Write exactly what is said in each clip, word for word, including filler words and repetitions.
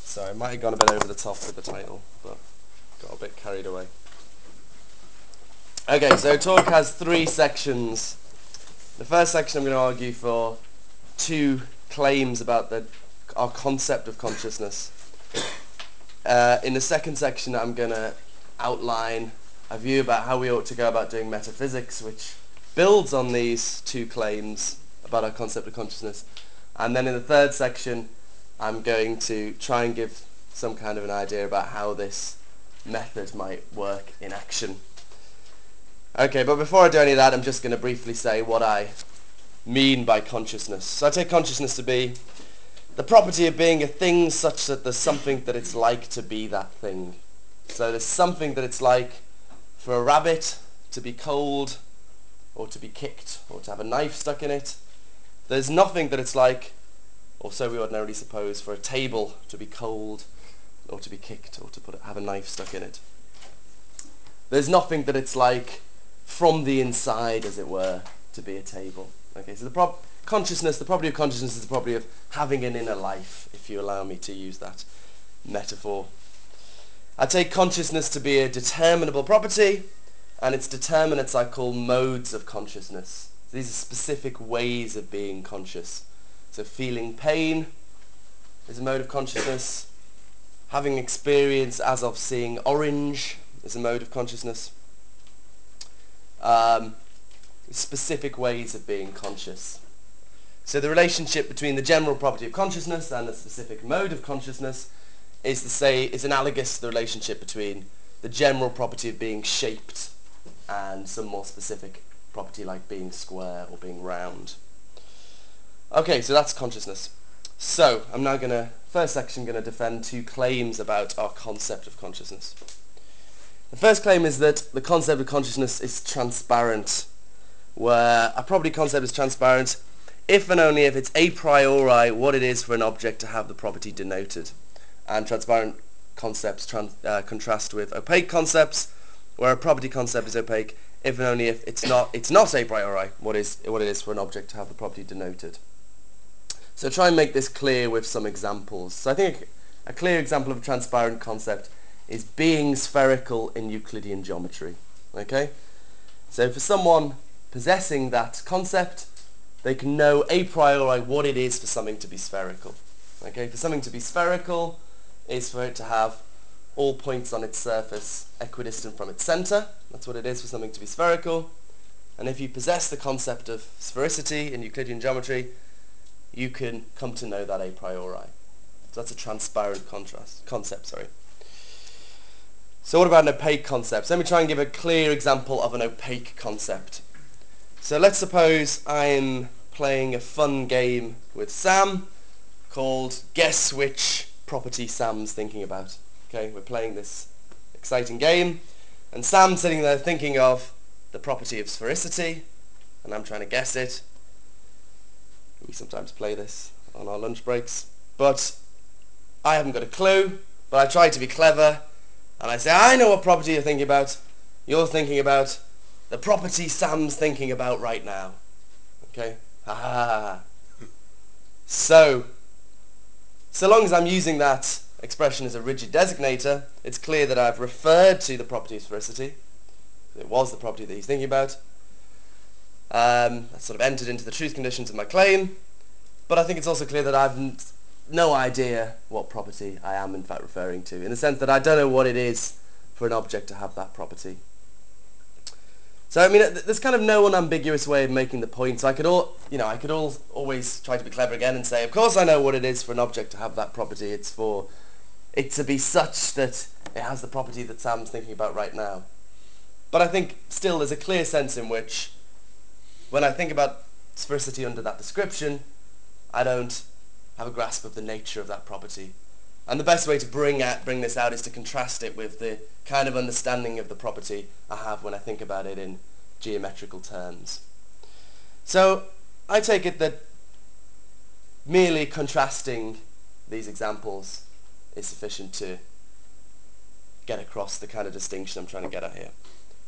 Sorry, I might have gone a bit over the top with the title, but got a bit carried away. Okay, so talk has three sections. The first section I'm going to argue for two claims about the, our concept of consciousness. Uh, in the second section I'm going to outline a view about how we ought to go about doing metaphysics, which builds on these two claims about our concept of consciousness. And then in the third section I'm going to try and give some kind of an idea about how this method might work in action. Okay, but before I do any of that, I'm just going to briefly say what I mean by consciousness. So I take consciousness to be the property of being a thing such that there's something that it's like to be that thing. So there's something that it's like for a rabbit to be cold, or to be kicked, or to have a knife stuck in it. There's nothing that it's like, or so we ordinarily suppose, for a table to be cold, or to be kicked, or to put, have a knife stuck in it. There's nothing that it's like from the inside, as it were, to be a table. Okay, so the prop consciousness, the property of consciousness is the property of having an inner life, if you allow me to use that metaphor. I take consciousness to be a determinable property, and its determinants I call modes of consciousness. So these are specific ways of being conscious. So feeling pain is a mode of consciousness. Having experience as of seeing orange is a mode of consciousness. Um, specific ways of being conscious. So the relationship between the general property of consciousness and the specific mode of consciousness is to say is analogous to the relationship between the general property of being shaped and some more specific property like being square or being round. Okay, so that's consciousness. So I'm now going to, first section, going to defend two claims about our concept of consciousness. The first claim is that the concept of consciousness is transparent, where a property concept is transparent if and only if it's a priori what it is for an object to have the property denoted. And transparent concepts trans uh, contrast with opaque concepts, where a property concept is opaque if and only if it's not it's not a priori what is what it is for an object to have the property denoted. So try and make this clear with some examples. So I think a clear example of a transparent concept is being spherical in Euclidean geometry. Okay? So for someone possessing that concept, they can know a priori what it is for something to be spherical. Okay? For something to be spherical is for it to have all points on its surface equidistant from its centre. That's what it is for something to be spherical. And if you possess the concept of sphericity in Euclidean geometry, you can come to know that a priori. So that's a transparent contrast concept, sorry. So what about an opaque concept? So let me try and give a clear example of an opaque concept. So let's suppose I'm playing a fun game with Sam called Guess Which Property Sam's Thinking About. Okay, we're playing this exciting game, and Sam's sitting there thinking of the property of sphericity, and I'm trying to guess it. We sometimes play this on our lunch breaks, but I haven't got a clue, but I try to be clever, and I say, I know what property you're thinking about. You're thinking about the property Sam's thinking about right now. Okay? Ha ha ha ha. So, so long as I'm using that expression as a rigid designator, it's clear that I've referred to the property of sphericity. It was the property that he's thinking about. Um, that's sort of entered into the truth conditions of my claim, but I think it's also clear that I've n no idea what property I am in fact referring to, in the sense that I don't know what it is for an object to have that property. So I mean, there's kind of no unambiguous way of making the point. So I could all, you know, I could all, always try to be clever again and say, of course I know what it is for an object to have that property. It's for it to be such that it has the property that Sam's thinking about right now. But I think still there's a clear sense in which, when I think about sphericity under that description, I don't have a grasp of the nature of that property. And the best way to bring, at, bring this out is to contrast it with the kind of understanding of the property I have when I think about it in geometrical terms. So I take it that merely contrasting these examples is sufficient to get across the kind of distinction I'm trying to get at here.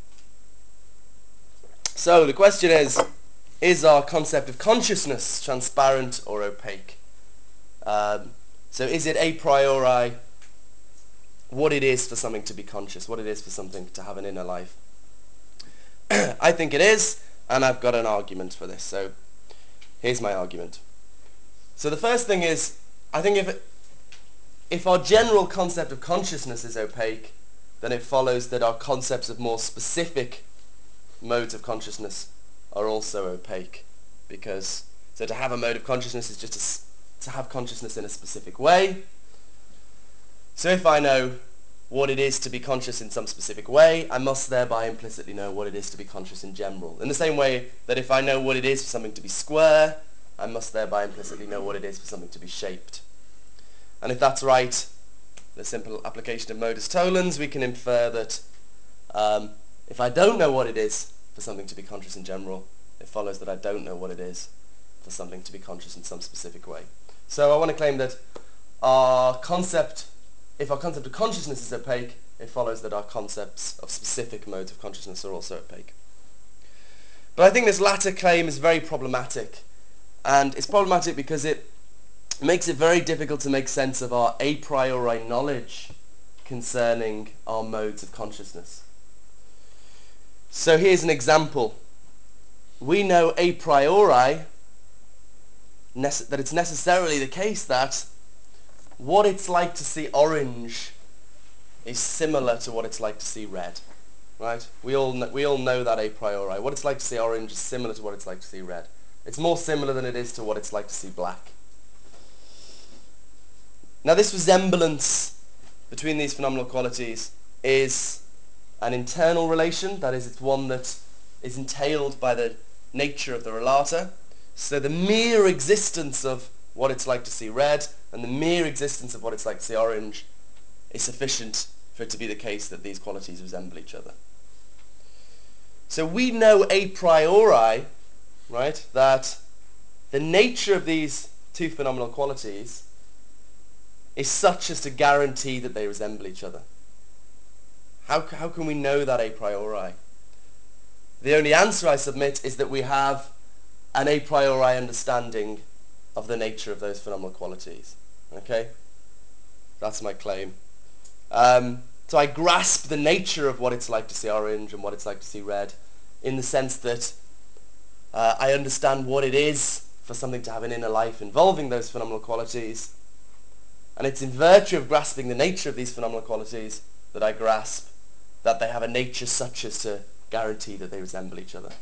So the question is, is our concept of consciousness transparent or opaque? Um, So is it a priori what it is for something to be conscious, what it is for something to have an inner life? I think it is, and I've got an argument for this. So here's my argument. So the first thing is, I think if it, if our general concept of consciousness is opaque, then it follows that our concepts of more specific modes of consciousness are also opaque. Because, so to have a mode of consciousness is just to, to have consciousness in a specific way. So if I know what it is to be conscious in some specific way, I must thereby implicitly know what it is to be conscious in general. In the same way that if I know what it is for something to be square, I must thereby implicitly know what it is for something to be shaped. And if that's right, the simple application of modus tollens, we can infer that um, if I don't know what it is for something to be conscious in general, it follows that I don't know what it is for something to be conscious in some specific way. So I want to claim that our concept, if our concept of consciousness is opaque, it follows that our concepts of specific modes of consciousness are also opaque. But I think this latter claim is very problematic. And it's problematic because it makes it very difficult to make sense of our a priori knowledge concerning our modes of consciousness. So here's an example. We know a priori nece- that it's necessarily the case that what it's like to see orange is similar to what it's like to see red, right? We all kn- we all know that a priori. What it's like to see orange is similar to what it's like to see red. It's more similar than it is to what it's like to see black. Now this resemblance between these phenomenal qualities is an internal relation, that is, it's one that is entailed by the nature of the relator. So the mere existence of what it's like to see red and the mere existence of what it's like to see orange is sufficient for it to be the case that these qualities resemble each other. So we know a priori, right, that the nature of these two phenomenal qualities is such as to guarantee that they resemble each other. How, how can we know that a priori? The only answer, I submit, is that we have an a priori understanding of the nature of those phenomenal qualities. Okay? That's my claim. Um, so I grasp the nature of what it's like to see orange and what it's like to see red in the sense that uh, I understand what it is for something to have an inner life involving those phenomenal qualities. And it's in virtue of grasping the nature of these phenomenal qualities that I grasp that they have a nature such as to guarantee that they resemble each other.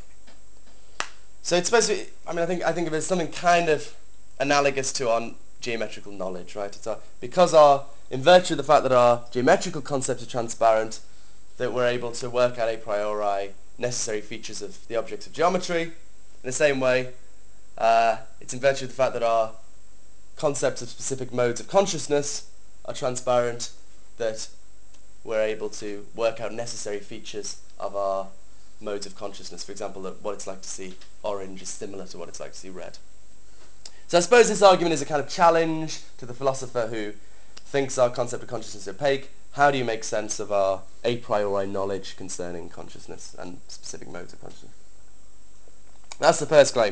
So it's supposed to be, I mean, I think, I think of it as something kind of analogous to our geometrical knowledge, right? It's our, because our, in virtue of the fact that our geometrical concepts are transparent, that we're able to work out a priori necessary features of the objects of geometry. In the same way, uh, it's in virtue of the fact that our concepts of specific modes of consciousness are transparent that we're able to work out necessary features of our modes of consciousness. For example, that what it's like to see orange is similar to what it's like to see red. So I suppose this argument is a kind of challenge to the philosopher who thinks our concept of consciousness is opaque. How do you make sense of our a priori knowledge concerning consciousness and specific modes of consciousness? That's the first claim.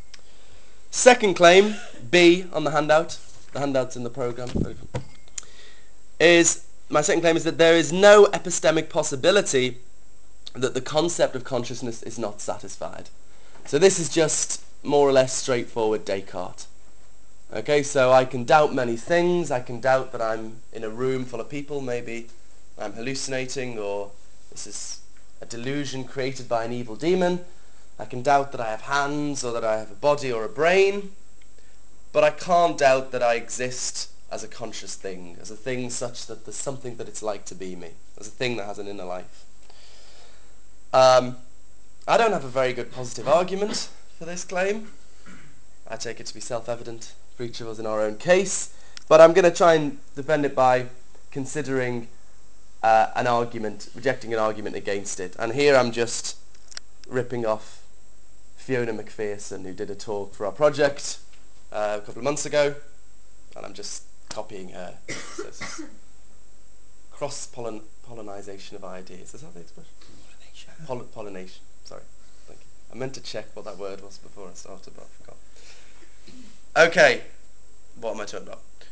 Second claim, B on the handout, the handout's in the program, is, my second claim is that there is no epistemic possibility that the concept of consciousness is not satisfied. So this is just more or less straightforward Descartes. Okay, so I can doubt many things. I can doubt that I'm in a room full of people, maybe I'm hallucinating, or this is a delusion created by an evil demon. I can doubt that I have hands, or that I have a body or a brain, but I can't doubt that I exist as a conscious thing, as a thing such that there's something that it's like to be me, as a thing that has an inner life. Um, I don't have a very good positive argument for this claim. I take it to be self-evident for each of us in our own case, but I'm going to try and defend it by considering uh, an argument, rejecting an argument against it. And here I'm just ripping off Fiona McPherson, who did a talk for our project uh, a couple of months ago, and I'm just copying her. So it's just cross-pollinization of ideas. Is that the expression? Pollination. Poll- pollination. Sorry. Thank you. I meant to check what that word was before I started, but I forgot. Okay. What am I talking about?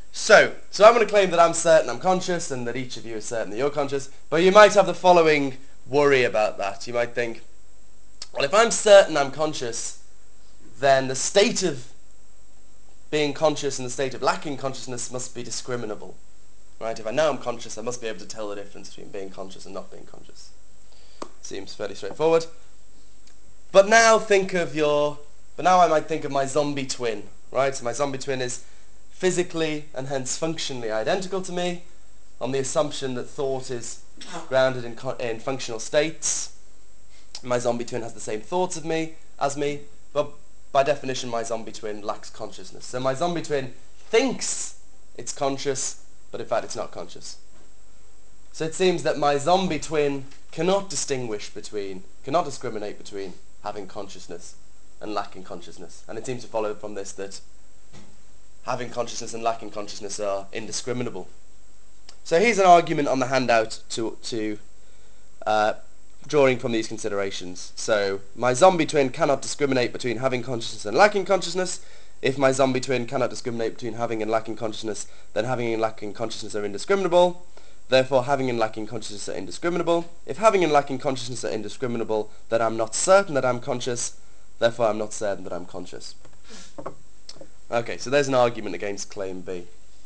So, so I'm going to claim that I'm certain I'm conscious and that each of you is certain that you're conscious, but you might have the following worry about that. You might think, well, if I'm certain I'm conscious, then the state of being conscious and the state of lacking consciousness must be discriminable. Right? If I know I'm conscious, I must be able to tell the difference between being conscious and not being conscious. Seems fairly straightforward. But now think of your, but now I might think of my zombie twin, right? So my zombie twin is physically and hence functionally identical to me on the assumption that thought is grounded in, in functional states. My zombie twin has the same thoughts of me as me, but by definition my zombie twin lacks consciousness. So my zombie twin thinks it's conscious, but in fact it's not conscious. So it seems that my zombie twin cannot distinguish between, cannot discriminate between having consciousness and lacking consciousness. And it seems to follow from this that having consciousness and lacking consciousness are indiscriminable. So here's an argument on the handout to, to uh, drawing from these considerations. So my zombie twin cannot discriminate between having consciousness and lacking consciousness. If my zombie twin cannot discriminate between having and lacking consciousness, then having and lacking consciousness are indiscriminable. Therefore, having and lacking consciousness are indiscriminable. If having and lacking consciousness are indiscriminable, then I'm not certain that I'm conscious. Therefore, I'm not certain that I'm conscious. Okay, so there's an argument against claim B.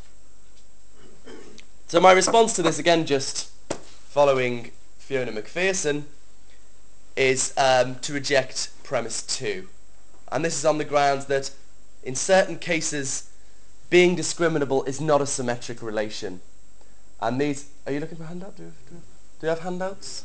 So my response to this, again just following Fiona McPherson, is um, to reject premise two. And this is on the grounds that in certain cases being discriminable is not a symmetric relation. And these, are you looking for a handout? Do you have, do you have, do you have handouts?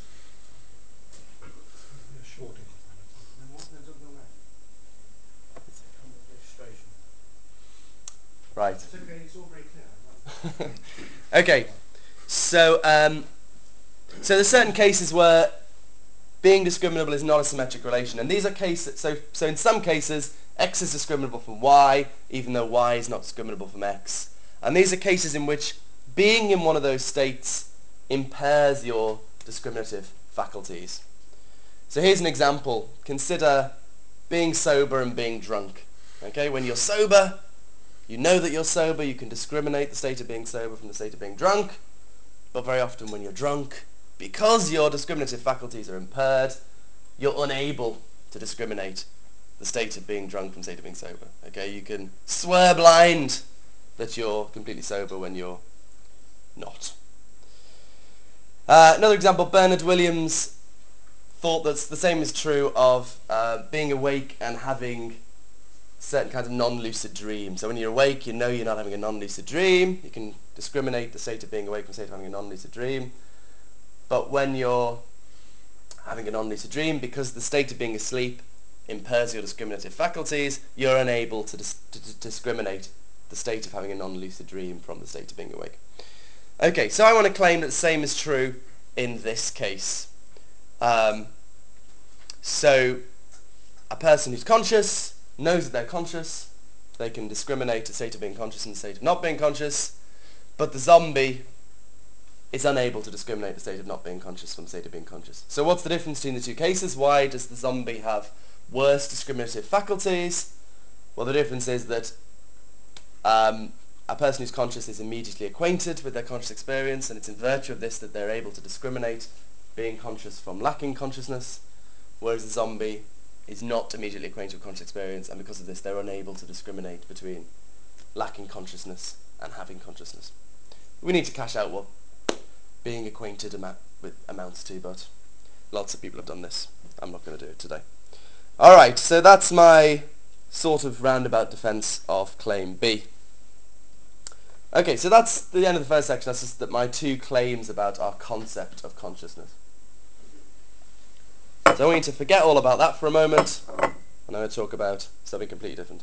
Right. It's okay, it's all very clear. Okay, so um, so there's certain cases where being discriminable is not a symmetric relation, and these are cases. So so in some cases, X is discriminable from Y, even though Y is not discriminable from X, and these are cases in which being in one of those states impairs your discriminative faculties. So here's an example. Consider being sober and being drunk. Okay, when you're sober, you know that you're sober, you can discriminate the state of being sober from the state of being drunk, but very often when you're drunk, because your discriminative faculties are impaired, you're unable to discriminate the state of being drunk from the state of being sober. Okay, you can swear blind that you're completely sober when you're not. Uh, another example, Bernard Williams thought that the same is true of uh, being awake and having certain kinds of non-lucid dreams. So when you're awake, you know you're not having a non-lucid dream. You can discriminate the state of being awake from the state of having a non-lucid dream. But when you're having a non-lucid dream, because the state of being asleep impairs your discriminative faculties, you're unable to, dis- to, to discriminate the state of having a non-lucid dream from the state of being awake. Okay, so I want to claim that the same is true in this case. Um, so a person who's conscious knows that they're conscious. They can discriminate the state of being conscious and the state of not being conscious. But the zombie is unable to discriminate the state of not being conscious from the state of being conscious. So what's the difference between the two cases? Why does the zombie have worse discriminative faculties? Well, the difference is that um, a person who's conscious is immediately acquainted with their conscious experience, and it's in virtue of this that they're able to discriminate being conscious from lacking consciousness, whereas the zombie is not immediately acquainted with conscious experience, and because of this they're unable to discriminate between lacking consciousness and having consciousness. We need to cash out what being acquainted ama- with amounts to, but lots of people have done this. I'm not going to do it today. Alright, so that's my sort of roundabout defence of claim B. Okay, so that's the end of the first section. That's just that my two claims about our concept of consciousness. So I want you to forget all about that for a moment, and I'm going to talk about something completely different.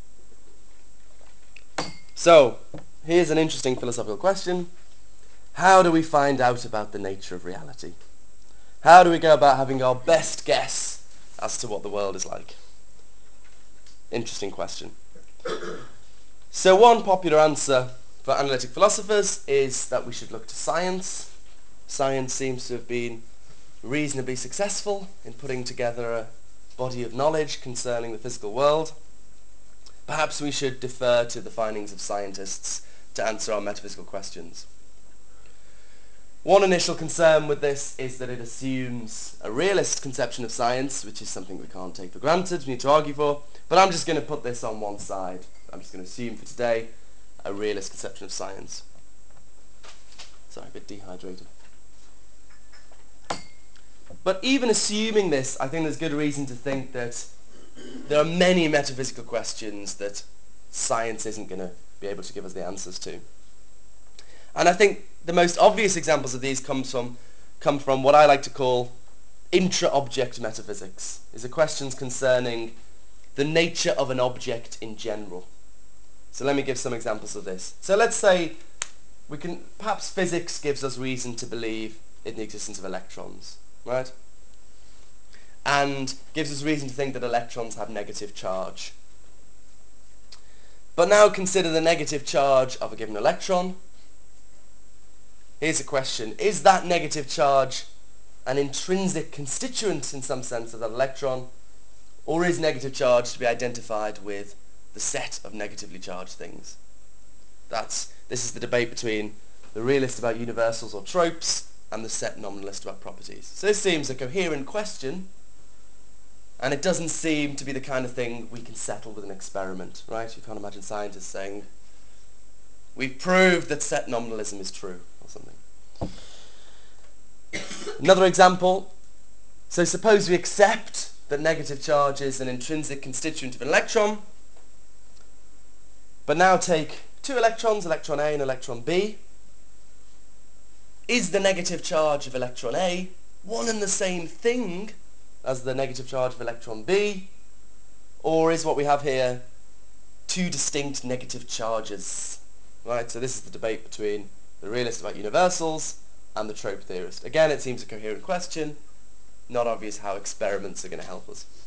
So, here's an interesting philosophical question. How do we find out about the nature of reality? How do we go about having our best guess as to what the world is like? Interesting question. So one popular answer for analytic philosophers is that we should look to science. Science seems to have been reasonably successful in putting together a body of knowledge concerning the physical world. Perhaps we should defer to the findings of scientists to answer our metaphysical questions. One initial concern with this is that it assumes a realist conception of science, which is something we can't take for granted, we need to argue for, but I'm just going to put this on one side. I'm just going to assume for today a realist conception of science. Sorry, a bit dehydrated. But even assuming this, I think there's good reason to think that there are many metaphysical questions that science isn't going to be able to give us the answers to. And I think the most obvious examples of these comes from, come from what I like to call intra-object metaphysics. These are questions concerning the nature of an object in general. So let me give some examples of this. So let's say we can, perhaps physics gives us reason to believe in the existence of electrons, right? And gives us reason to think that electrons have negative charge. But now consider the negative charge of a given electron. Here's a question. Is that negative charge an intrinsic constituent in some sense of that electron, or is negative charge to be identified with the set of negatively charged things? That's, this is the debate between the realist about universals or tropes and the set nominalist about properties. So this seems a coherent question, and it doesn't seem to be the kind of thing we can settle with an experiment, right? You can't imagine scientists saying, we've proved that set nominalism is true, or something. Another example, so suppose we accept that negative charge is an intrinsic constituent of an electron, but now take two electrons, electron A and electron B. Is the negative charge of electron A one and the same thing as the negative charge of electron B, or is what we have here two distinct negative charges? Right, so this is the debate between the realist about universals and the trope theorist. Again, it seems a coherent question, not obvious how experiments are going to help us.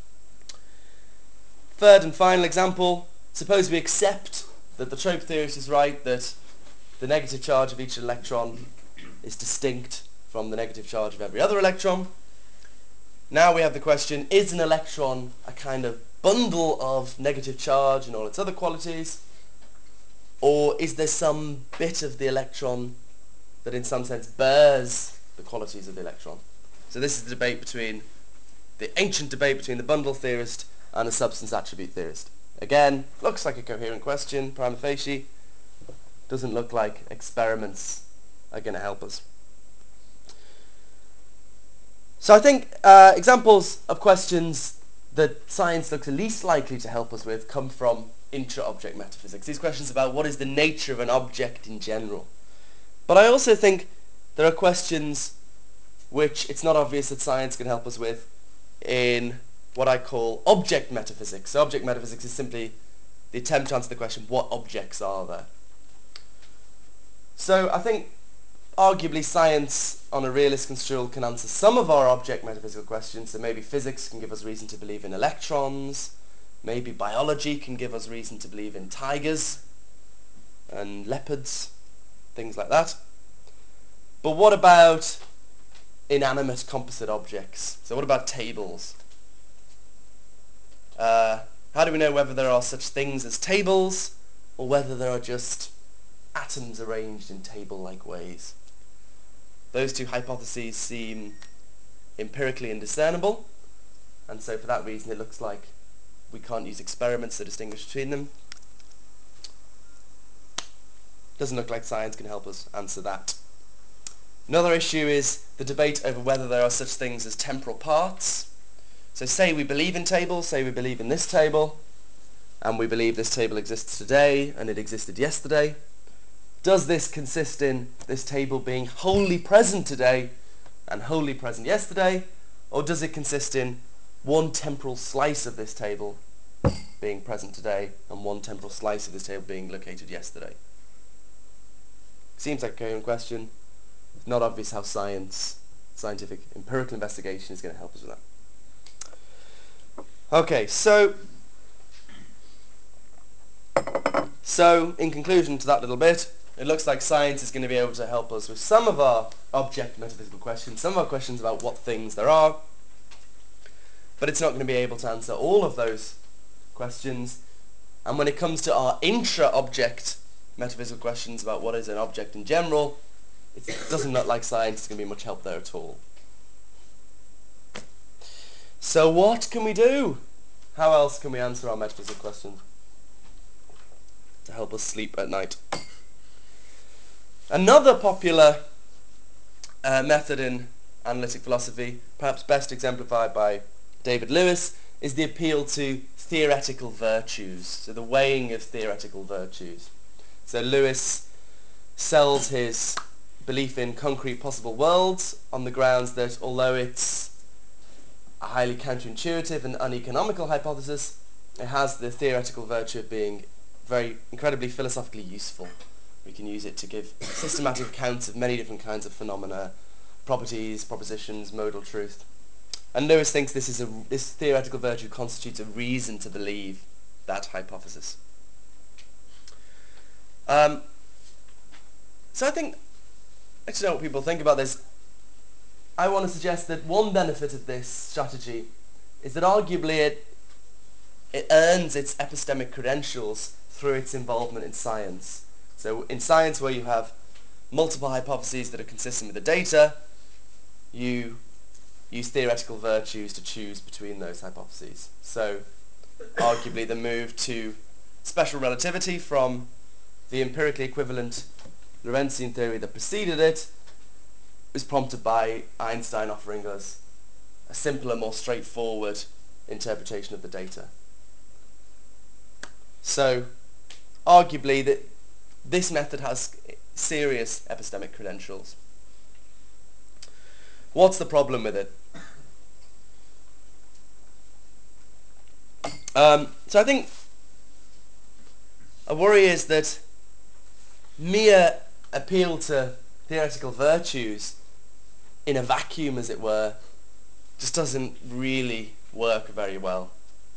Third and final example, suppose we accept that the trope theorist is right, that the negative charge of each electron is distinct from the negative charge of every other electron. Now we have the question, is an electron a kind of bundle of negative charge and all its other qualities, or is there some bit of the electron that in some sense bears the qualities of the electron? So this is the debate between, the ancient debate between the bundle theorist and the substance attribute theorist. Again, looks like a coherent question, prima facie. Doesn't look like experiments are going to help us. So I think uh, examples of questions that science looks least likely to help us with come from intra-object metaphysics. These questions about what is the nature of an object in general. But I also think there are questions which it's not obvious that science can help us with in what I call object metaphysics. So object metaphysics is simply the attempt to answer the question, what objects are there? So I think arguably science on a realist construal can answer some of our object metaphysical questions. So maybe physics can give us reason to believe in electrons. Maybe biology can give us reason to believe in tigers and leopards, things like that. But what about inanimate composite objects? So what about tables? Uh, how do we know whether there are such things as tables, or whether there are just atoms arranged in table-like ways? Those two hypotheses seem empirically indiscernible, and so for that reason it looks like we can't use experiments to distinguish between them. Doesn't look like science can help us answer that. Another issue is the debate over whether there are such things as temporal parts. So say we believe in tables, say we believe in this table, and we believe this table exists today and it existed yesterday. Does this consist in this table being wholly present today and wholly present yesterday, or does it consist in one temporal slice of this table being present today and one temporal slice of this table being located yesterday? Seems like a coherent question. It's not obvious how science, scientific empirical investigation is going to help us with that. Okay, so so in conclusion to that little bit, it looks like science is going to be able to help us with some of our object metaphysical questions, some of our questions about what things there are, but it's not going to be able to answer all of those questions. And when it comes to our intra-object metaphysical questions about what is an object in general, it doesn't look like science is going to be much help there at all. So what can we do? How else can we answer our metaphysical questions to help us sleep at night? Another popular uh, method in analytic philosophy, perhaps best exemplified by David Lewis, is the appeal to theoretical virtues, so the weighing of theoretical virtues. So Lewis sells his belief in concrete possible worlds on the grounds that although it's a highly counterintuitive and uneconomical hypothesis, it has the theoretical virtue of being very incredibly philosophically useful. We can use it to give systematic accounts of many different kinds of phenomena, properties, propositions, modal truth. And Lewis thinks this is a, this theoretical virtue constitutes a reason to believe that hypothesis. Um, so I think, I don't know what people think about this. I want to suggest that one benefit of this strategy is that arguably it, it earns its epistemic credentials through its involvement in science. So in science, where you have multiple hypotheses that are consistent with the data, you use theoretical virtues to choose between those hypotheses. So arguably the move to special relativity from the empirically equivalent Lorentzian theory that preceded it was prompted by Einstein offering us a simpler, more straightforward interpretation of the data. So arguably that this method has serious epistemic credentials. What's the problem with it? Um, so I think a worry is that mere appeal to theoretical virtues in a vacuum, as it were, just doesn't really work very well.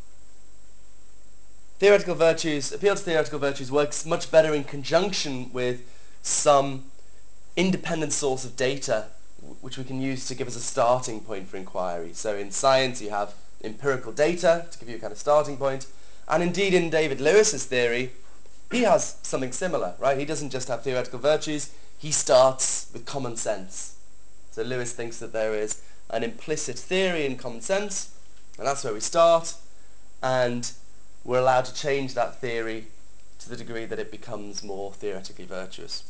Theoretical virtues, appeal to theoretical virtues works much better in conjunction with some independent source of data which we can use to give us a starting point for inquiry. So in science you have empirical data to give you a kind of starting point, and indeed in David Lewis's theory he has something similar, right? He doesn't just have theoretical virtues, he starts with common sense. So Lewis thinks that there is an implicit theory in common sense, and that's where we start, and we're allowed to change that theory to the degree that it becomes more theoretically virtuous.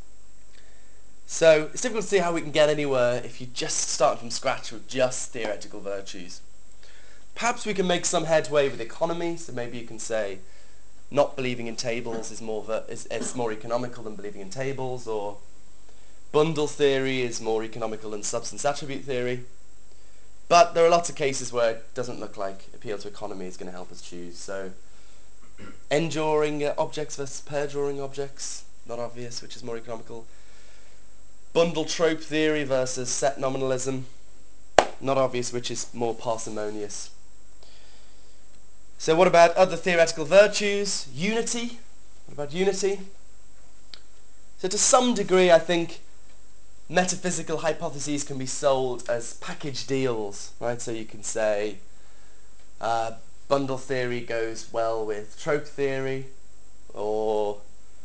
So it's difficult to see how we can get anywhere if you just start from scratch with just theoretical virtues. Perhaps we can make some headway with economy, so maybe you can say not believing in tables is more, ver- is, is more economical than believing in tables, or bundle theory is more economical than substance attribute theory. But there are lots of cases where it doesn't look like appeal to economy is going to help us choose. So n-drawing uh, objects versus pair-drawing objects, not obvious, which is more economical. Bundle trope theory versus set nominalism, not obvious, which is more parsimonious. So what about other theoretical virtues? Unity. What about unity? So to some degree, I think metaphysical hypotheses can be sold as package deals, right? So you can say uh, bundle theory goes well with trope theory, or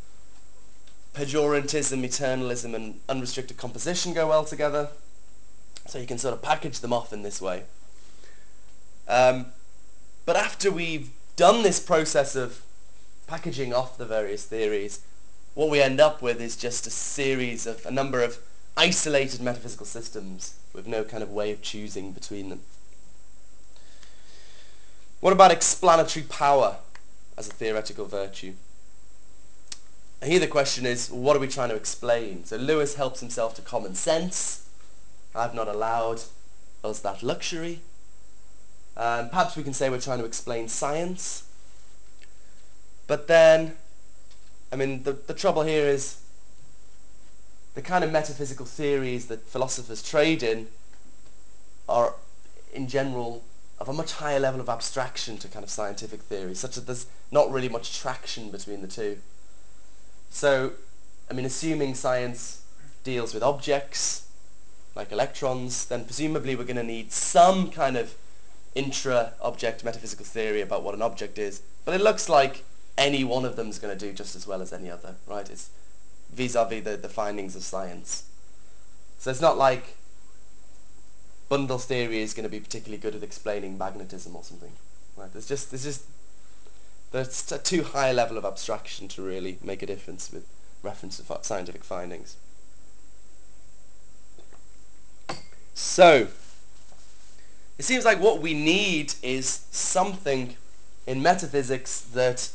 pejoratism, eternalism, and unrestricted composition go well together. So you can sort of package them off in this way. Um, but after we've done this process of packaging off the various theories, what we end up with is just a series of, a number of isolated metaphysical systems with no kind of way of choosing between them. What about explanatory power as a theoretical virtue? Here the question is, what are we trying to explain? So Lewis helps himself to common sense. I've not allowed us that luxury. Um, perhaps we can say we're trying to explain science. But then, I mean, the, the trouble here is the kind of metaphysical theories that philosophers trade in are, in general, of a much higher level of abstraction to kind of scientific theory, such that there's not really much traction between the two. So, I mean, assuming science deals with objects, like electrons, then presumably we're going to need some kind of intra-object metaphysical theory about what an object is. But it looks like any one of them is going to do just as well as any other, right? It's vis-a-vis the, the findings of science. So it's not like bundle theory is going to be particularly good at explaining magnetism or something, right? There's just, there's just, there's a too high a level of abstraction to really make a difference with reference to scientific findings. So, it seems like what we need is something in metaphysics that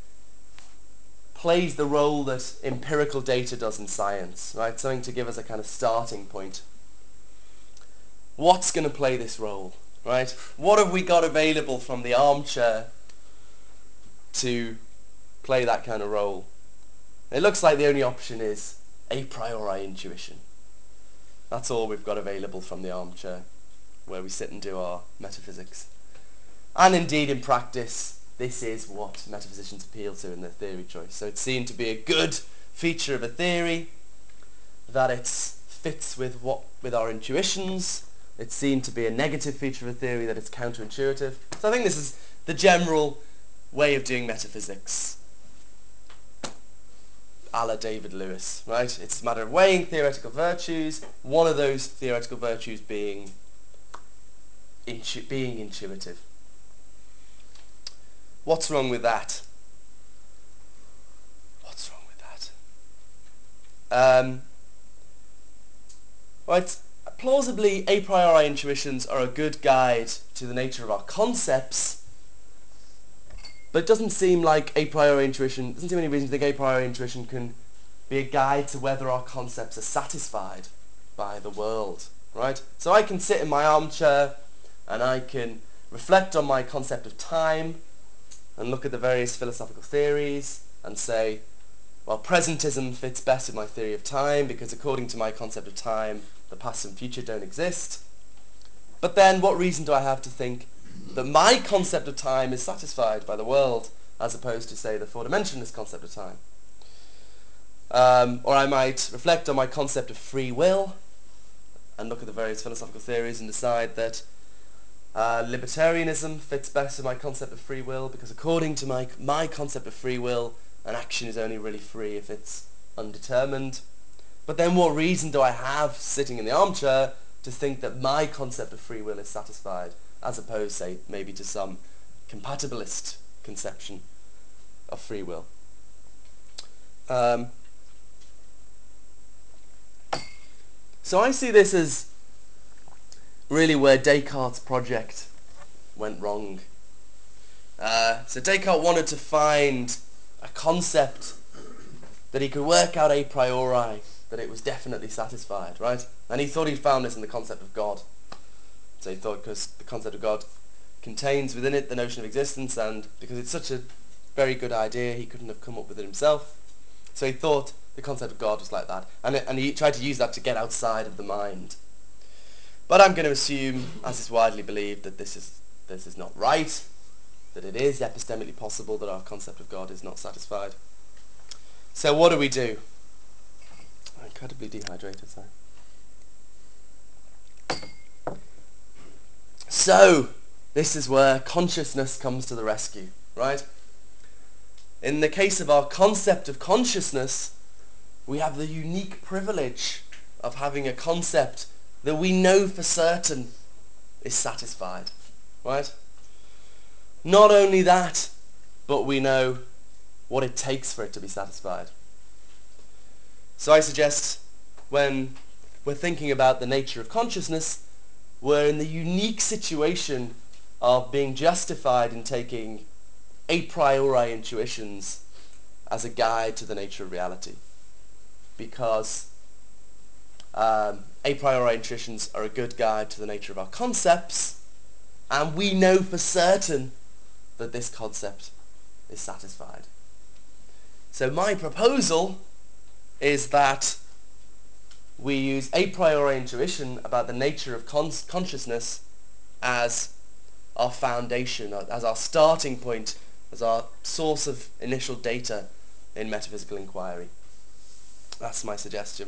plays the role that empirical data does in science, right? Something to give us a kind of starting point. What's going to play this role, right? What have we got available from the armchair to play that kind of role? It looks like the only option is a priori intuition. That's all we've got available from the armchair, where we sit and do our metaphysics. And indeed, in practice, this is what metaphysicians appeal to in their theory choice. So it's seen to be a good feature of a theory, that it fits with what with our intuitions. It's seen to be a negative feature of a theory, that it's counterintuitive. So I think this is the general way of doing metaphysics, a la David Lewis, right? It's a matter of weighing theoretical virtues, one of those theoretical virtues being, intu- being intuitive. What's wrong with that? What's wrong with that? Um, right, plausibly, a priori intuitions are a good guide to the nature of our concepts, but it doesn't seem like a priori intuition, doesn't seem any reason to think a priori intuition can be a guide to whether our concepts are satisfied by the world, right? So I can sit in my armchair and I can reflect on my concept of time and look at the various philosophical theories and say, well, presentism fits best with my theory of time because according to my concept of time, the past and future don't exist. But then what reason do I have to think that my concept of time is satisfied by the world as opposed to, say, the four-dimensionalist concept of time? Um, or I might reflect on my concept of free will and look at the various philosophical theories and decide that uh, libertarianism fits best with my concept of free will because according to my, my concept of free will, an action is only really free if it's undetermined. But then what reason do I have sitting in the armchair to think that my concept of free will is satisfied as opposed, say, maybe to some compatibilist conception of free will? Um, so I see this as really where Descartes' project went wrong. Uh, so Descartes wanted to find a concept that he could work out a priori, that it was definitely satisfied, right? And he thought he found this in the concept of God. So he thought because the concept of God contains within it the notion of existence, and because it's such a very good idea, he couldn't have come up with it himself. So he thought the concept of God was like that, and, it, and he tried to use that to get outside of the mind. But I'm going to assume, as is widely believed, that this is, this is not right, that it is epistemically possible that our concept of God is not satisfied. So what do we do? I'm incredibly dehydrated, sorry. So, this is where consciousness comes to the rescue, right? In the case of our concept of consciousness, we have the unique privilege of having a concept that we know for certain is satisfied, right? Not only that, but we know what it takes for it to be satisfied. So I suggest when we're thinking about the nature of consciousness, we're in the unique situation of being justified in taking a priori intuitions as a guide to the nature of reality. Because um, a priori intuitions are a good guide to the nature of our concepts, and we know for certain that this concept is satisfied. So my proposal is that we use a priori intuition about the nature of con- consciousness as our foundation, as our starting point, as our source of initial data in metaphysical inquiry. That's my suggestion.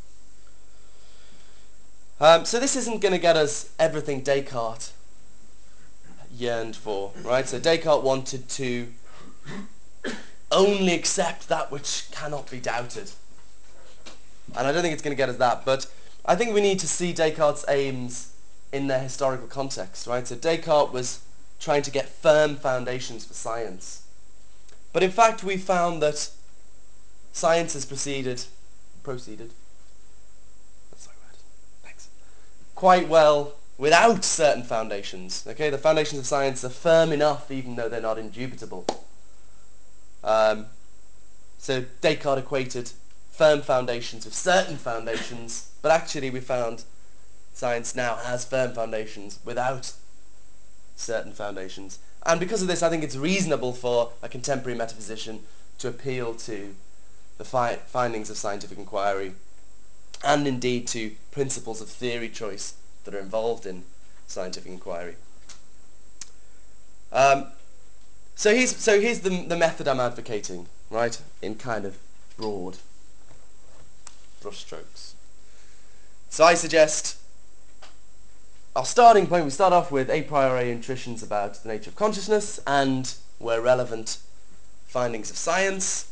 Um, so this isn't going to get us everything Descartes yearned for, right? So Descartes wanted to only accept that which cannot be doubted. And I don't think it's going to get us that, but I think we need to see Descartes' aims in their historical context, right? So Descartes was trying to get firm foundations for science. But in fact, we found that science has proceeded, proceeded, that's the right word, thanks, quite well without certain foundations. Okay, the foundations of science are firm enough even though they're not indubitable. Um, so Descartes equated firm foundations with certain foundations, but actually we found science now has firm foundations without certain foundations. And because of this, I think it's reasonable for a contemporary metaphysician to appeal to the fi- findings of scientific inquiry and indeed to principles of theory choice that are involved in scientific inquiry. Um, so here's, so here's the, the method I'm advocating, right, in kind of broad brushstrokes. So I suggest our starting point, we start off with a priori intuitions about the nature of consciousness and, where relevant, findings of science.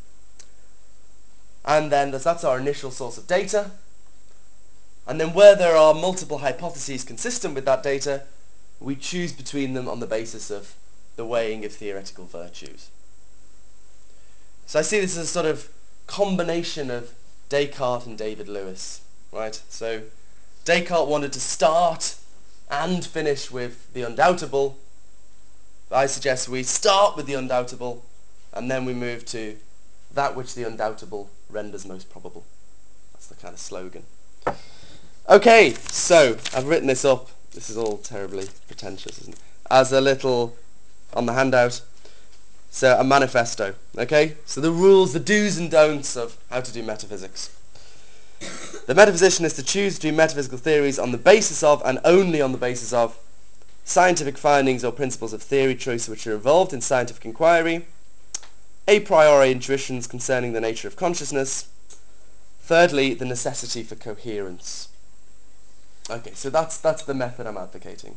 And then that's our initial source of data. And then where there are multiple hypotheses consistent with that data, we choose between them on the basis of the weighing of theoretical virtues. So I see this as a sort of combination of Descartes and David Lewis, right? So Descartes wanted to start and finish with the undoubtable. I suggest we start with the undoubtable and then we move to that which the undoubtable renders most probable. That's the kind of slogan. Okay, so I've written this up. This is all terribly pretentious, isn't it? As a little, on the handout, so a manifesto, okay? So the rules, the do's and don'ts of how to do metaphysics. The metaphysician is to choose between metaphysical theories on the basis of, and only on the basis of, scientific findings or principles of theory choice which are involved in scientific inquiry, a priori intuitions concerning the nature of consciousness, thirdly, the necessity for coherence. Okay, so that's, that's the method I'm advocating.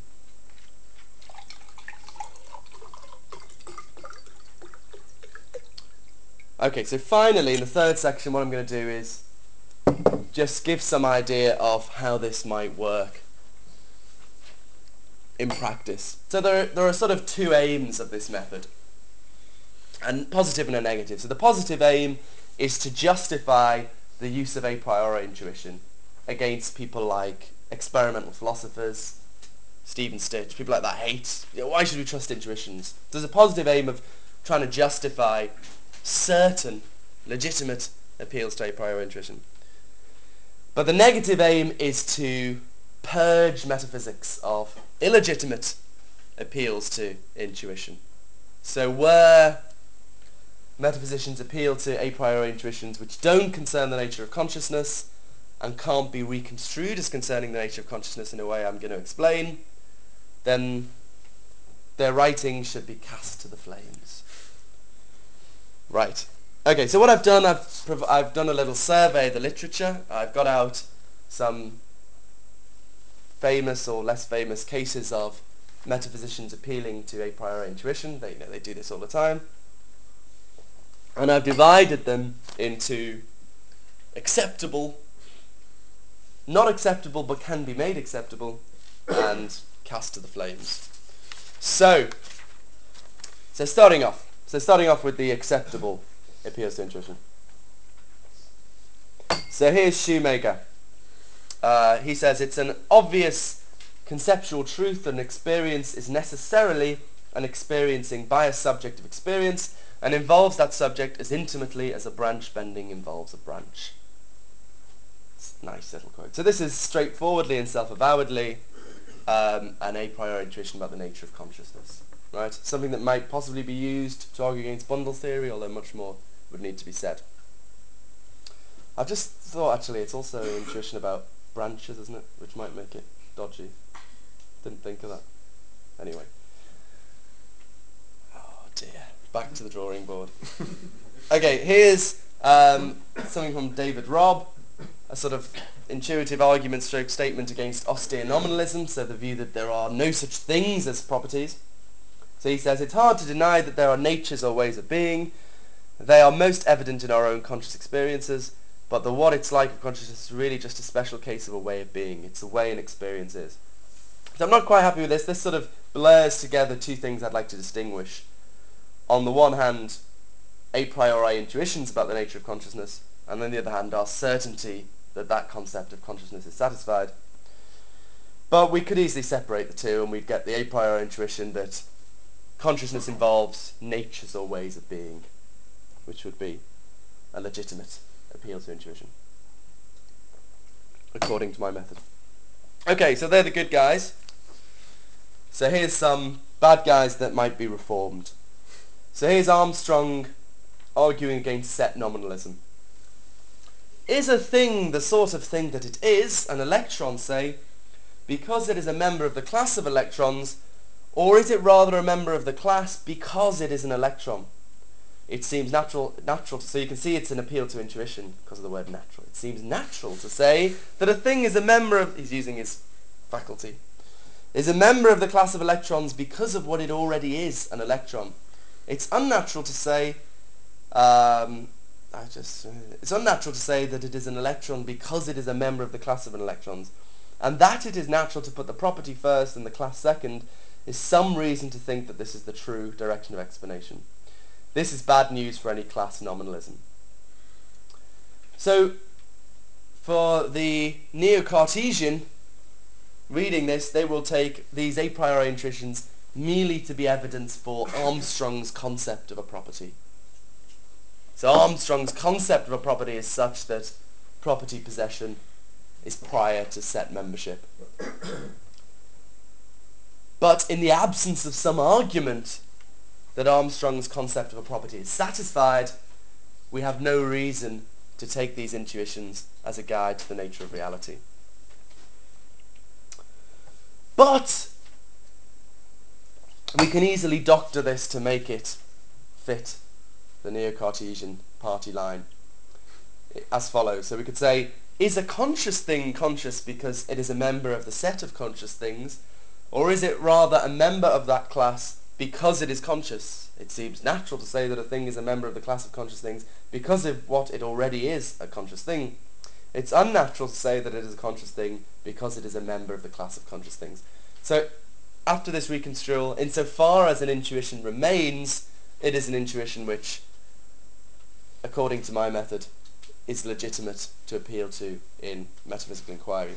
Okay, so finally, in the third section, what I'm going to do is just give some idea of how this might work in practice. So there, there are sort of two aims of this method, and positive and a negative. So the positive aim is to justify the use of a priori intuition against people like experimental philosophers, Stephen Stitch, people like that hate, you know, why should we trust intuitions? There's a positive aim of trying to justify certain legitimate appeals to a priori intuition. But the negative aim is to purge metaphysics of illegitimate appeals to intuition. So where metaphysicians appeal to a priori intuitions which don't concern the nature of consciousness and can't be reconstrued as concerning the nature of consciousness in a way I'm going to explain, then their writings should be cast to the flames. Right. Okay, so what I've done, I've, prov- I've done a little survey of the literature. I've got out some famous or less famous cases of metaphysicians appealing to a priori intuition. They, you know, they do this all the time. And I've divided them into acceptable, not acceptable but can be made acceptable, and cast to the flames. So, so starting off, so starting off with the acceptable appeals to intuition. So here's Shoemaker. Uh, he says it's an obvious conceptual truth that an experience is necessarily an experiencing by a subject of experience and involves that subject as intimately as a branch bending involves a branch. It's a nice little quote. So this is straightforwardly and self-avowedly um, an a priori intuition about the nature of consciousness. Right? Something that might possibly be used to argue against bundle theory, although much more would need to be said. I've just thought, actually, it's also an intuition about branches, isn't it? Which might make it dodgy. Didn't think of that. Anyway. Oh dear. Back to the drawing board. Okay, here's um, something from David Robb, a sort of intuitive argument stroke statement against austere nominalism, so the view that there are no such things as properties. So he says, it's hard to deny that there are natures or ways of being, They are most evident in our own conscious experiences, but the what it's like of consciousness is really just a special case of a way of being. It's the way an experience is. So I'm not quite happy with this. This sort of blurs together two things I'd like to distinguish. On the one hand, a priori intuitions about the nature of consciousness, and on the other hand, our certainty that that concept of consciousness is satisfied. But we could easily separate the two, and we'd get the a priori intuition that consciousness involves natures or ways of being, which would be a legitimate appeal to intuition, according to my method. Okay, so they're the good guys. So here's some bad guys that might be reformed. So here's Armstrong arguing against set nominalism. Is a thing the sort of thing that it is, an electron, say, because it is a member of the class of electrons, or is it rather a member of the class because it is an electron? It seems natural, natural to, so you can see it's an appeal to intuition because of the word natural. It seems natural to say that a thing is a member of, he's using his faculty, is a member of the class of electrons because of what it already is, an electron. It's unnatural to say, um, I just, uh, it's unnatural to say that it is an electron because it is a member of the class of electrons. And that it is natural to put the property first and the class second is some reason to think that this is the true direction of explanation. This is bad news for any class nominalism. So, for the Neo-Cartesian reading this, they will take these a priori intuitions merely to be evidence for Armstrong's concept of a property. So Armstrong's concept of a property is such that property possession is prior to set membership. But in the absence of some argument that Armstrong's concept of a property is satisfied, we have no reason to take these intuitions as a guide to the nature of reality. But we can easily doctor this to make it fit the Neo-Cartesian party line as follows. So we could say, is a conscious thing conscious because it is a member of the set of conscious things, or is it rather a member of that class because it is conscious? It seems natural to say that a thing is a member of the class of conscious things because of what it already is, a conscious thing. It's unnatural to say that it is a conscious thing because it is a member of the class of conscious things. So after this reconstrual, insofar as an intuition remains, it is an intuition which, according to my method, is legitimate to appeal to in metaphysical inquiry.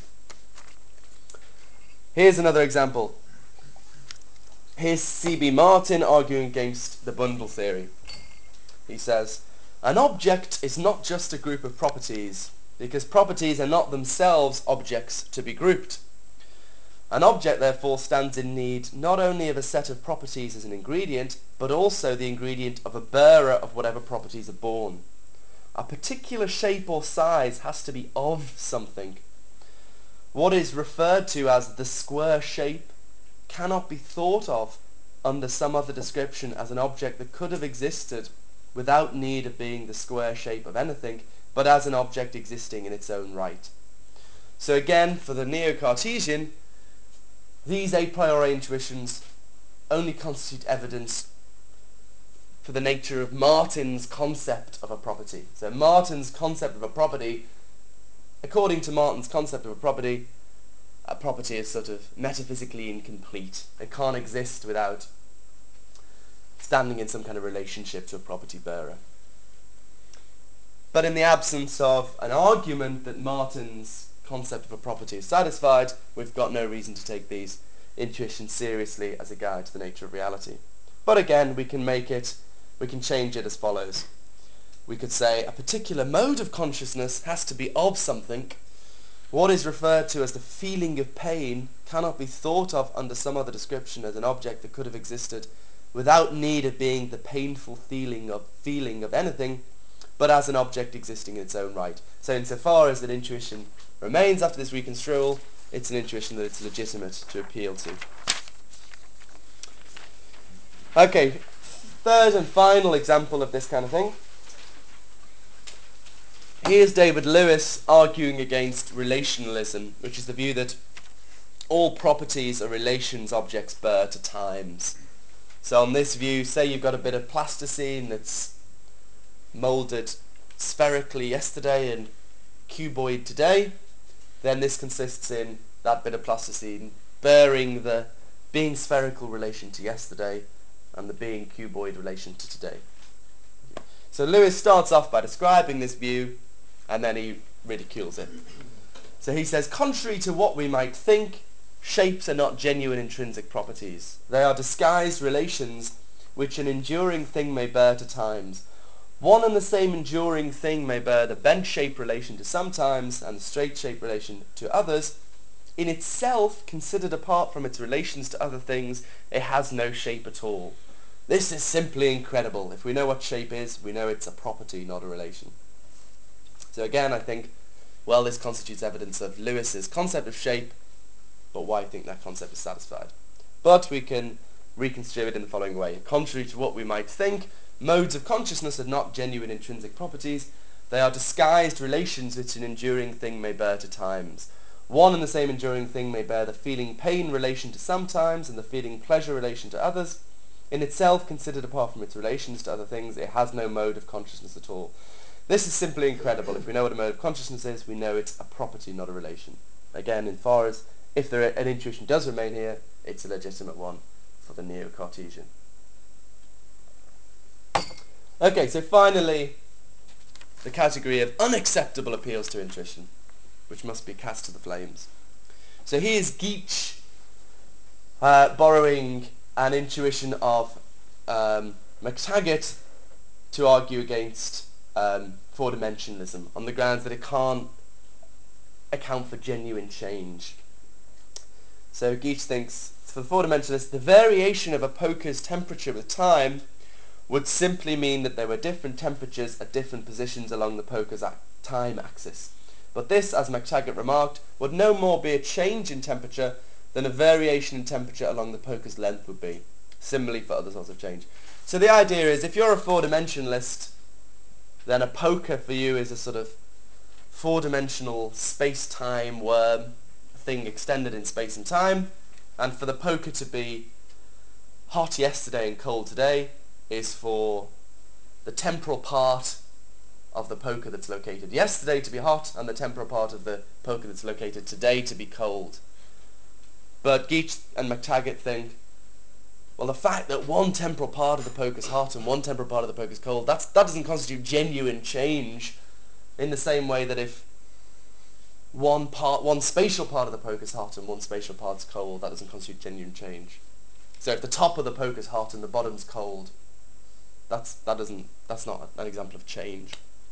Here's another example. Here's C B Martin arguing against the bundle theory. He says, an object is not just a group of properties, because properties are not themselves objects to be grouped. An object, therefore, stands in need not only of a set of properties as an ingredient, but also the ingredient of a bearer of whatever properties are born. A particular shape or size has to be of something. What is referred to as the square shape cannot be thought of under some other description as an object that could have existed without need of being the square shape of anything, but as an object existing in its own right. So again, for the Neo-Cartesian, these a priori intuitions only constitute evidence for the nature of Martin's concept of a property. So Martin's concept of a property, according to Martin's concept of a property, a property is sort of metaphysically incomplete. It can't exist without standing in some kind of relationship to a property bearer. But in the absence of an argument that Martin's concept of a property is satisfied, we've got no reason to take these intuitions seriously as a guide to the nature of reality. But again, we can make it, we can change it as follows. We could say a particular mode of consciousness has to be of something. What is referred to as the feeling of pain cannot be thought of under some other description as an object that could have existed without need of being the painful feeling of feeling of anything, but as an object existing in its own right. So insofar as an intuition remains after this reconstrual, it's an intuition that it's legitimate to appeal to. Okay, third and final example of this kind of thing. Here's David Lewis arguing against relationalism, which is the view that all properties are relations objects bear to times. So on this view, say you've got a bit of plasticine that's moulded spherically yesterday and cuboid today, then this consists in that bit of plasticine bearing the being spherical relation to yesterday and the being cuboid relation to today. So Lewis starts off by describing this view and then he ridicules it. So he says, contrary to what we might think, shapes are not genuine intrinsic properties. They are disguised relations which an enduring thing may bear to times. One and the same enduring thing may bear the bent-shaped relation to some times and the straight-shaped relation to others. In itself, considered apart from its relations to other things, it has no shape at all. This is simply incredible. If we know what shape is, we know it's a property, not a relation. So again, I think, well, this constitutes evidence of Lewis's concept of shape, but why I think that concept is satisfied. But we can reconstrue it in the following way. Contrary to what we might think, modes of consciousness are not genuine intrinsic properties. They are disguised relations which an enduring thing may bear to times. One and the same enduring thing may bear the feeling pain relation to some times and the feeling pleasure relation to others. In itself, considered apart from its relations to other things, it has no mode of consciousness at all. This is simply incredible. If we know what a mode of consciousness is, we know it's a property, not a relation. Again, in far as if there, an intuition does remain here, it's a legitimate one for the Neo-Cartesian. Okay, so finally, the category of unacceptable appeals to intuition, which must be cast to the flames. So here's Geach uh, borrowing an intuition of um, McTaggart to argue against um, four-dimensionalism on the grounds that it can't account for genuine change. So Geach thinks, for the four-dimensionalist, the variation of a poker's temperature with time would simply mean that there were different temperatures at different positions along the poker's ac- time axis. But this, as McTaggart remarked, would no more be a change in temperature than a variation in temperature along the poker's length would be. Similarly for other sorts of change. So the idea is, if you're a four-dimensionalist, then a poker for you is a sort of four-dimensional space-time worm thing extended in space and time, and for the poker to be hot yesterday and cold today is for the temporal part of the poker that's located yesterday to be hot and the temporal part of the poker that's located today to be cold. But Geach and McTaggart think, well, the fact that one temporal part of the poker is hot and one temporal part of the poker is cold, that's, that doesn't constitute genuine change, in the same way that if one part, one spatial part of the poker is hot and one spatial part is cold, that doesn't constitute genuine change. So if the top of the poker is hot and the bottom's cold, that's that doesn't that's not an example of change.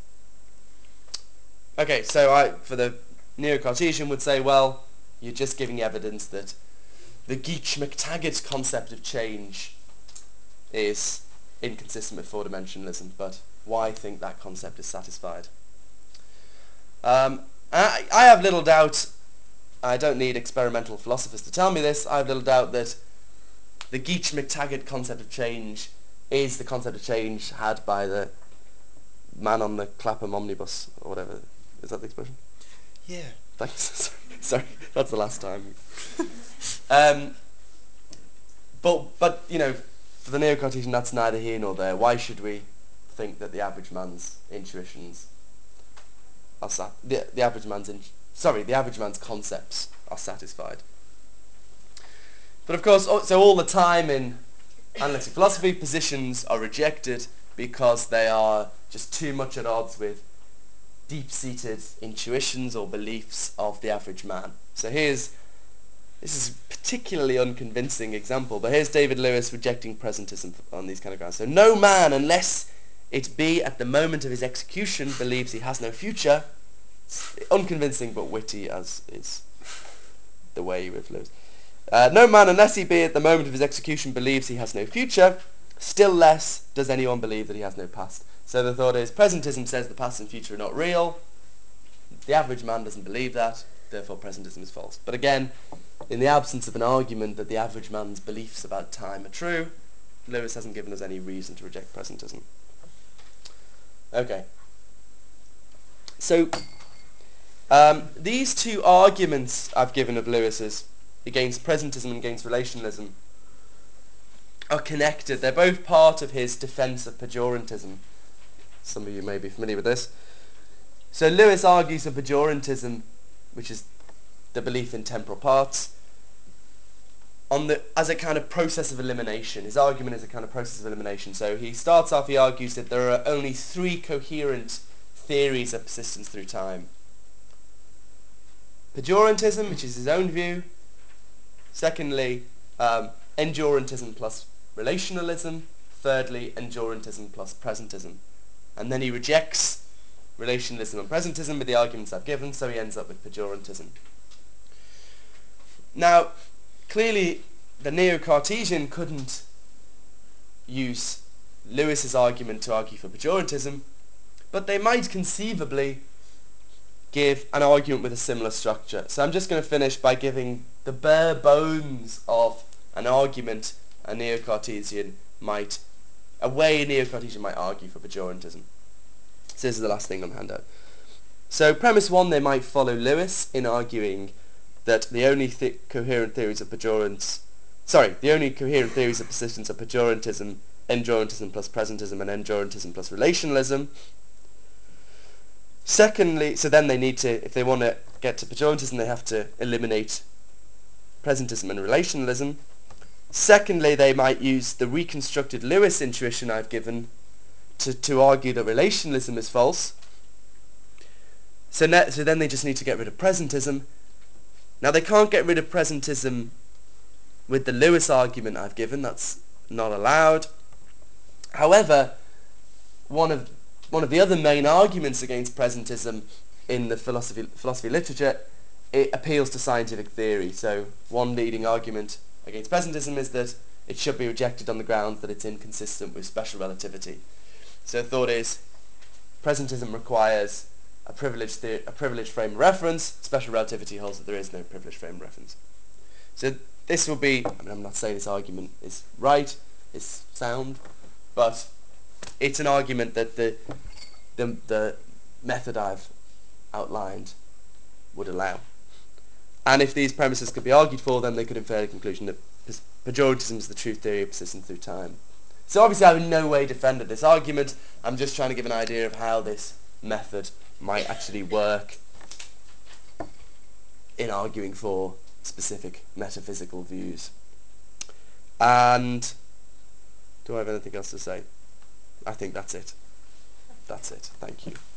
Okay, so I for the Neo-Cartesian would say, well, you're just giving evidence that the Geach-McTaggart concept of change is inconsistent with four-dimensionalism, but why think that concept is satisfied? Um, I, I have little doubt, I don't need experimental philosophers to tell me this, I have little doubt that the Geach-McTaggart concept of change is the concept of change had by the man on the Clapham omnibus, or whatever. Is that the expression? Yeah. Thanks. Sorry, that's the last time. um, but, but, you know, for the Neo-Cartesian, that's neither here nor there. Why should we think that the average man's intuitions are sat- the, the average man's in- sorry, the average man's concepts are satisfied? But of course, so all the time in analytic philosophy, positions are rejected because they are just too much at odds with deep-seated intuitions or beliefs of the average man. So here's, this is a particularly unconvincing example, but here's David Lewis rejecting presentism on these kind of grounds. So no man, unless it be at the moment of his execution, believes he has no future. It's unconvincing but witty, as is the way with Lewis. Uh, no man, unless he be at the moment of his execution, believes he has no future. Still less does anyone believe that he has no past. So the thought is, presentism says the past and future are not real. The average man doesn't believe that, therefore presentism is false. But again, in the absence of an argument that the average man's beliefs about time are true, Lewis hasn't given us any reason to reject presentism. Okay. So, um, these two arguments I've given of Lewis's against presentism and against relationalism are connected. They're both part of his defense of pejoratism. Some of you may be familiar with this. So Lewis argues for pejoratism, which is the belief in temporal parts, on the as a kind of process of elimination. His argument is a kind of process of elimination. So he starts off, he argues that there are only three coherent theories of persistence through time. Pejoratism, which is his own view. Secondly, um, endurantism plus relationalism. Thirdly, endurantism plus presentism. And then he rejects relationalism and presentism with the arguments I've given, so he ends up with pejoratism. Now, clearly, the Neo-Cartesian couldn't use Lewis's argument to argue for pejoratism, but they might conceivably give an argument with a similar structure. So I'm just going to finish by giving the bare bones of an argument a Neo-Cartesian might, a way a Neo-Cartesian might argue for pejoratism. So this is the last thing on the handout. So premise one, they might follow Lewis in arguing that the only th- coherent theories of pejorance, sorry, the only coherent theories of persistence are pejoratism, endurantism plus presentism, and endurantism plus relationalism. Secondly, so then they need to, if they want to get to pejoratism, they have to eliminate presentism and relationalism. Secondly, they might use the reconstructed Lewis intuition I've given to, to argue that relationalism is false. So, ne- so then they just need to get rid of presentism. Now they can't get rid of presentism with the Lewis argument I've given. That's not allowed. However, one of one of the other main arguments against presentism in the philosophy philosophy literature, it appeals to scientific theory. So one leading argument against presentism is that it should be rejected on the grounds that it's inconsistent with special relativity. So the thought is, presentism requires a privileged, the- a privileged frame of reference. Special relativity holds that there is no privileged frame of reference. So this will be, I mean, I'm not saying this argument is right, it's sound, but it's an argument that the, the, the method I've outlined would allow. And if these premises could be argued for, then they could infer the conclusion that pejoratism is the true theory of persistence through time. So obviously I've in no way defended this argument. I'm just trying to give an idea of how this method might actually work in arguing for specific metaphysical views. And do I have anything else to say? I think that's it. That's it. Thank you.